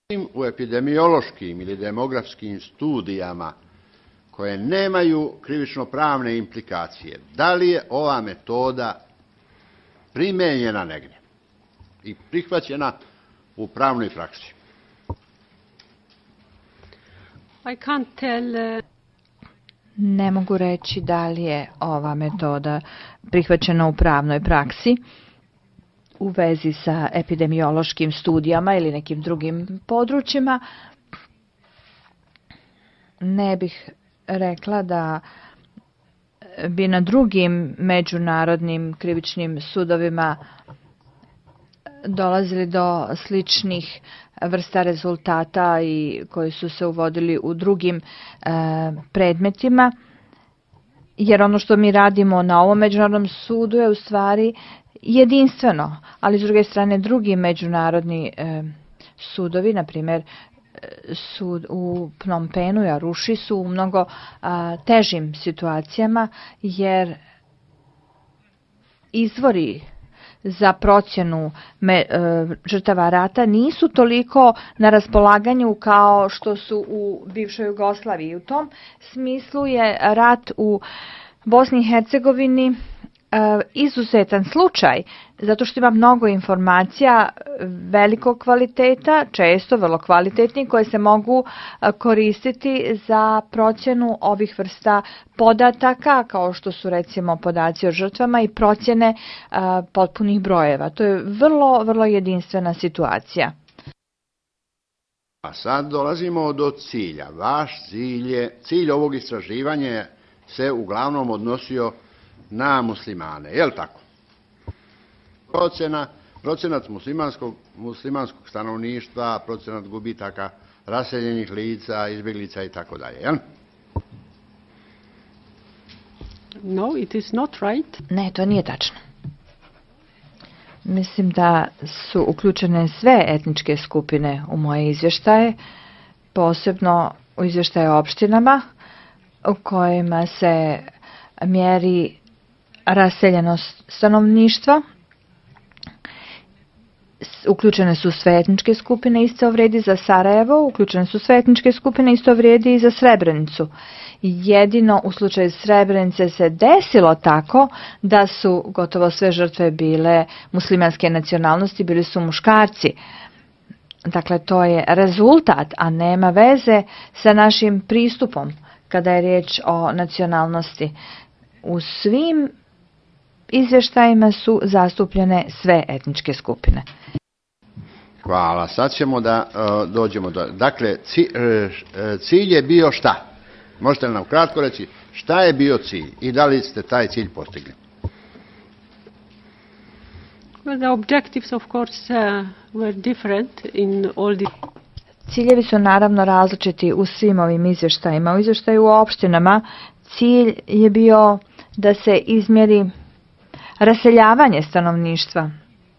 U epidemiološkim ili demografskim studijama koje nemaju krivično-pravne implikacije, da li je ova metoda primijenjena negdje i prihvaćena u pravnoj praksi? I can't tell. Ne mogu reći da li je ova metoda prihvaćena u pravnoj praksi u vezi sa epidemiološkim studijama ili nekim drugim područjima. Ne bih rekla da bi na drugim međunarodnim krivičnim sudovima dolazili do sličnih vrsta rezultata i koji su se uvodili u drugim predmetima, jer ono što mi radimo na ovom međunarodnom sudu je u stvari jedinstveno, ali s druge strane drugi međunarodni sudovi, na primjer sud u Phnom Penhu i Aruši, su u mnogo težim situacijama, jer izvori za procjenu žrtava rata nisu toliko na raspolaganju kao što su u bivšoj Jugoslaviji. U tom smislu je rat u Bosni i Hercegovini izuzetan slučaj, zato što ima mnogo informacija velikog kvaliteta, često vrlo kvalitetni, koje se mogu koristiti za procjenu ovih vrsta podataka, kao što su recimo podaci o žrtvama i procjene potpunih brojeva. To je vrlo, vrlo jedinstvena situacija. A sad dolazimo do cilja. Vaš cilj ovog istraživanja se uglavnom odnosio na muslimane, je li tako? Procenat muslimanskog stanovništva, procenat gubitaka raseljenih lica, izbjeglica i tako dalje, je li? No, it is not right. Ne, to nije tačno. Mislim da su uključene sve etničke skupine u moje izvještaje, posebno u izvještaje o opštinama u kojima se mjeri raseljenost stanovništva. Uključene su sve etničke skupine, isto vrijedi za Sarajevo, uključene su sve etničke skupine, isto vrijedi i za Srebrenicu. Jedino u slučaju Srebrenice se desilo tako da su gotovo sve žrtve bile muslimanske nacionalnosti, bili su muškarci. Dakle, to je rezultat, a nema veze sa našim pristupom kada je riječ o nacionalnosti. U svim izvještajima su zastupljene sve etničke skupine. Hvala. Sad ćemo da dođemo do... Dakle, cilj je bio šta? Možete li nam kratko reći šta je bio cilj i da li ste taj cilj postigli? Well, the objectives of course were different in all the... Ciljevi su naravno različiti u svim ovim izvještajima. U izvještaju o opštinama cilj je bio da se izmjeri raseljavanje stanovništva.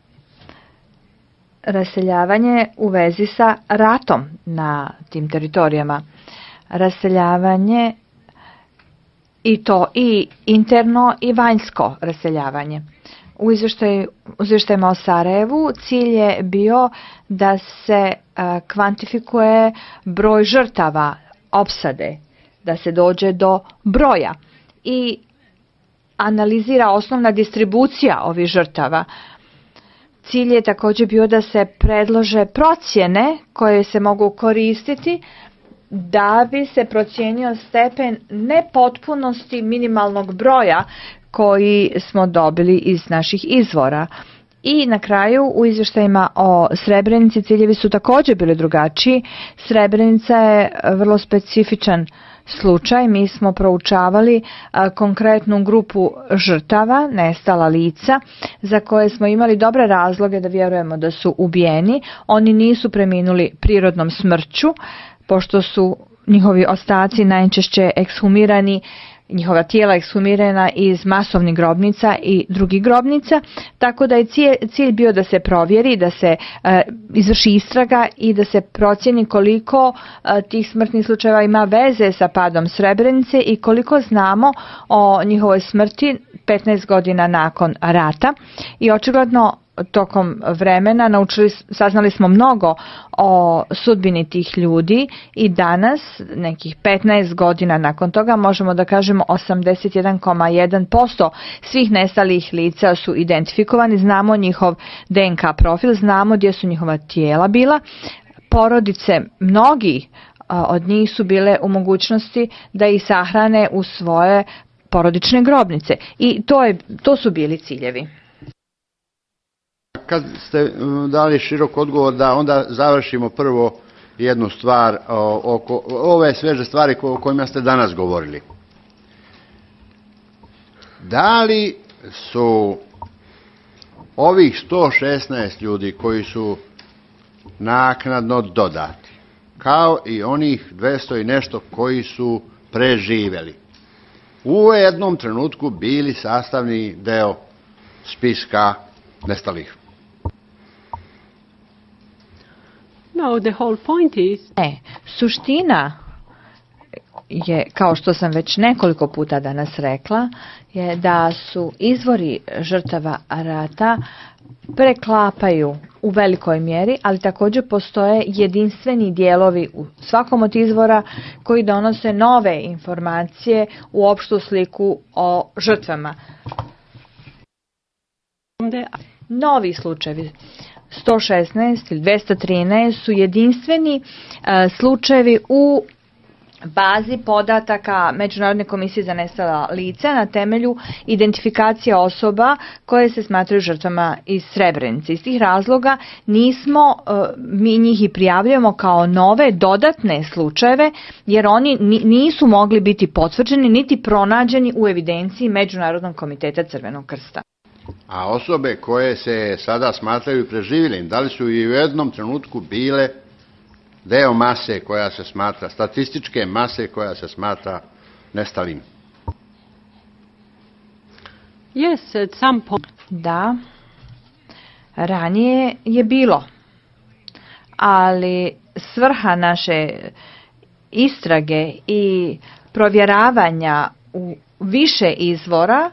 Raseljavanje u vezi sa ratom na tim teritorijama. Raseljavanje i to i interno i vanjsko raseljavanje. U izvještajima o Sarajevu cilj je bio da se kvantifikuje broj žrtava opsade, da se dođe do broja i analizira osnovna distribucija ovih žrtava. Cilj je također bio da se predlože procjene koje se mogu koristiti da bi se procijenio stepen nepotpunosti minimalnog broja koji smo dobili iz naših izvora. I na kraju u izvještajima o Srebrenici ciljevi su također bili drugačiji. Srebrenica je vrlo specifičan slučaj. Mi smo proučavali konkretnu grupu žrtava, nestala lica, za koje smo imali dobre razloge da vjerujemo da su ubijeni. Oni nisu preminuli prirodnom smrću, pošto su njihovi ostaci najčešće ekshumirani, njihova tijela ekshumirana iz masovnih grobnica i drugih grobnica, tako da je cilj bio da se provjeri, da se izvrši istraga i da se procjeni koliko tih smrtnih slučajeva ima veze sa padom Srebrenice i koliko znamo o njihovoj smrti 15 godina nakon rata. I očigledno tokom vremena saznali smo mnogo o sudbini tih ljudi i danas, nekih 15 godina nakon toga, možemo da kažemo 81,1% svih nestalih lica su identifikovani, znamo njihov DNK profil, znamo gdje su njihova tijela bila. Porodice, mnogi od njih su bile u mogućnosti da ih sahrane u svoje porodične grobnice i to su bili ciljevi. Kad ste dali širok odgovor, da onda završimo prvo jednu stvar oko ove sveže stvari o kojima ste danas govorili. Da li su ovih 116 ljudi koji su naknadno dodati, kao i onih 200 i nešto koji su preživjeli, u jednom trenutku bili sastavni deo spiska nestalih? No, the whole point is... Suština je, kao što sam već nekoliko puta danas rekla, je da su izvori žrtava rata preklapaju u velikoj mjeri, ali također postoje jedinstveni dijelovi u svakom od izvora koji donose nove informacije u opštu sliku o žrtvama. Novi slučajevi 116 ili 213 su jedinstveni slučajevi u bazi podataka Međunarodne komisije za nestala lica na temelju identifikacije osoba koje se smatraju žrtvama iz Srebrenice. Iz tih razloga mi njih i prijavljujemo kao nove dodatne slučajeve, jer oni nisu mogli biti potvrđeni niti pronađeni u evidenciji Međunarodnog komiteta Crvenog krsta. A osobe koje se sada smatraju preživjelim, da li su i u jednom trenutku bile deo mase koja se smatra, statističke mase koja se smatra nestalim? Yes, at some point. Da, ranije je bilo, ali svrha naše istrage i provjeravanja u više izvora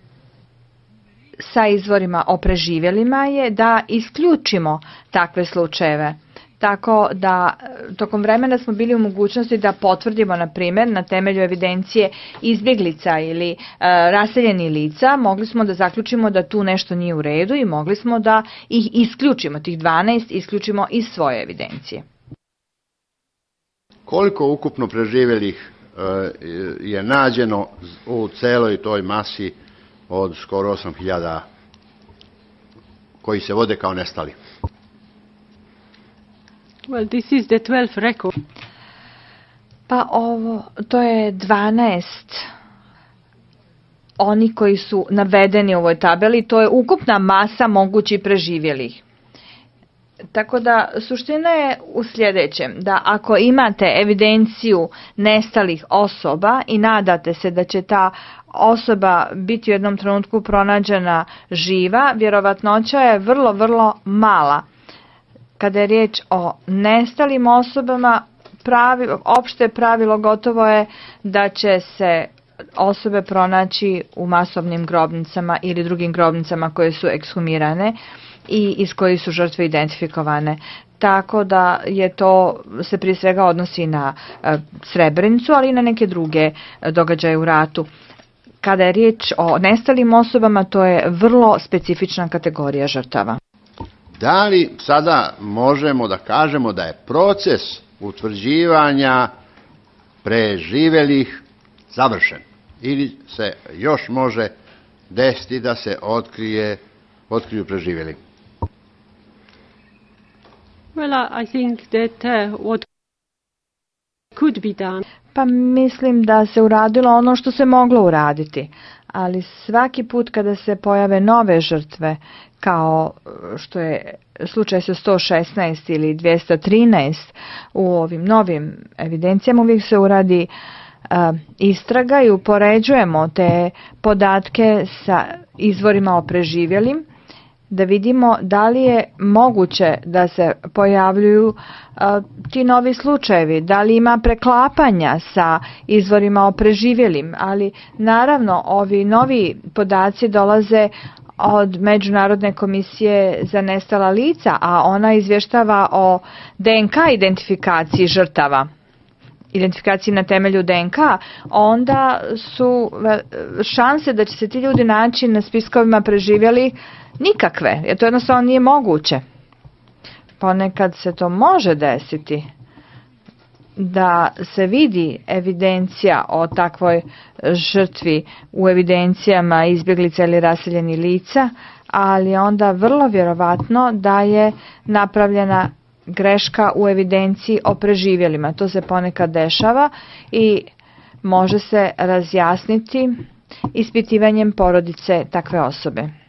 sa izvorima o preživjelima je da isključimo takve slučajeve. Tako da tokom vremena smo bili u mogućnosti da potvrdimo, na primjer, na temelju evidencije izbjeglica ili raseljenih lica, mogli smo da zaključimo da tu nešto nije u redu i mogli smo da ih isključimo, tih 12 isključimo iz svoje evidencije. Koliko ukupno preživjelih je nađeno u celoj toj masi od skoro 8.000 koji se vode kao nestali? Well, this is the 12th record. Pa to je 12 oni koji su navedeni u ovoj tabeli, to je ukupna masa mogućih preživjelih. Tako da suština je u sljedećem, da ako imate evidenciju nestalih osoba i nadate se da će ta osoba biti u jednom trenutku pronađena živa, vjerovatnoća je vrlo, vrlo mala. Kada je riječ o nestalim osobama, opšte pravilo gotovo je da će se osobe pronaći u masovnim grobnicama ili drugim grobnicama koje su ekshumirane i iz kojih su žrtve identifikovane. Tako da se prije svega odnosi na Srebrenicu, ali i na neke druge događaje u ratu. Kada je riječ o nestalim osobama, to je vrlo specifična kategorija žrtava. Da li sada možemo da kažemo da je proces utvrđivanja preživjelih završen? Ili se još može desiti da se otkriju preživjeli? Well, I think that what could be done. Pa mislim da se uradilo ono što se moglo uraditi, ali svaki put kada se pojave nove žrtve, kao što je slučaj sa 116 ili 213 u ovim novim evidencijama, uvijek se uradi istraga i upoređujemo te podatke sa izvorima o preživjelim, da vidimo da li je moguće da se pojavljuju ti novi slučajevi, da li ima preklapanja sa izvorima o preživjelim, ali naravno ovi novi podaci dolaze od Međunarodne komisije za nestala lica, a ona izvještava o DNK identifikaciji žrtava, identifikaciji na temelju DNK, onda su šanse da će se ti ljudi naći na spiskovima preživjeli nikakve, jer to jednostavno nije moguće. Ponekad se to može desiti da se vidi evidencija o takvoj žrtvi u evidencijama izbjeglica ili raseljenih lica, ali onda vrlo vjerovatno da je napravljena greška u evidenciji o preživjelima. To se ponekad dešava i može se razjasniti ispitivanjem porodice takve osobe.